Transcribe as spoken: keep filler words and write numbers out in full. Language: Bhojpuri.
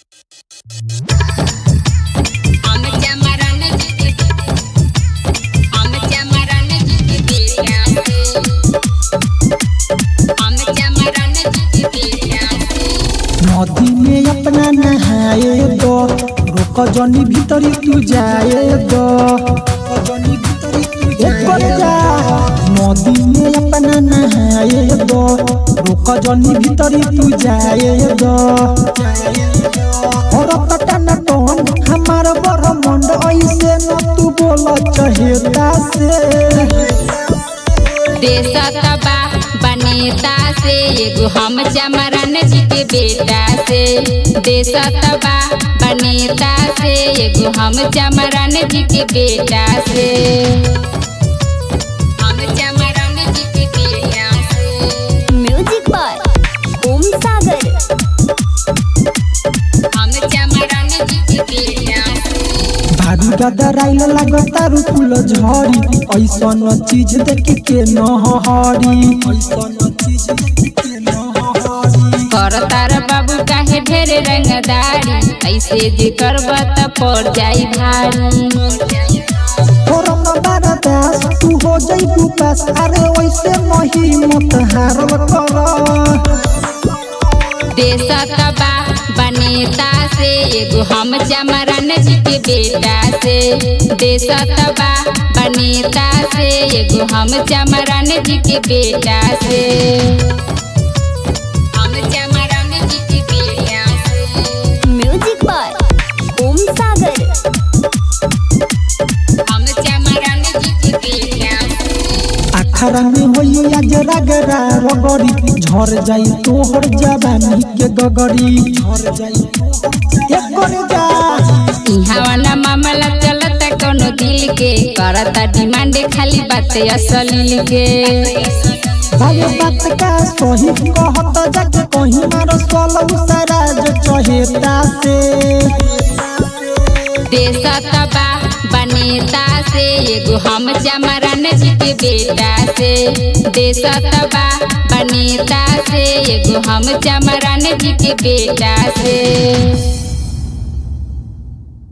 नदी में अपना नहाए दो, रोक जनी भीतरी तू जाए दो। नदी में अपना नहाए दो, रोक जनी भीतरी तू जाए दो। और पटन टोन हमार बरमंड ऐसे न तू बोल चहेता से। देशा तबा बनेता से एगो हम चमरन जी के बेटा से। देशा तबा बनेता से एगो हम चमरन जी के बेटा से। हम चमरन जी के बेटा से। Music by Om Sagar. हम चमरन जी के बेटा से। भारी गदराइल लगता रुकुल झड़ी, ऐसन चीज देख के न हरी। ऐसन चीज देख के न हरी। करतार बाबू काहे ढेरे रंगदारी, ऐसे जे करब त पड़ जाई भारी। फोरम बरदास तू हो जइबू पास, अरे वैसे मही मत हारल कर। देशा तबा बनेता से एगो हम चमरन जी के बेटा से। देशा तबा बनेता से एगो हम चमरन जी के बेटा से। हम चमरन जी के बेटा से। Music by Om Sagar. हम चमरन जी के बेटा से। अखरा में होई आज रगरा रगड़ी, झर जाई तोहर जवानी के गगरी। झर जाई एक कर जा। इहाँ ना मामला चलता कोनो दिल के, करता डिमांड खाली बात असली के। भाई बात का सही कहत जाके कहीं मारो सोलह सारा जो चहेता से। देशा तबा बनेता से एगो हम चमरन जी के बेटा से। देशा तबा बनेता से एगो हम चमरन जी के बेटा से।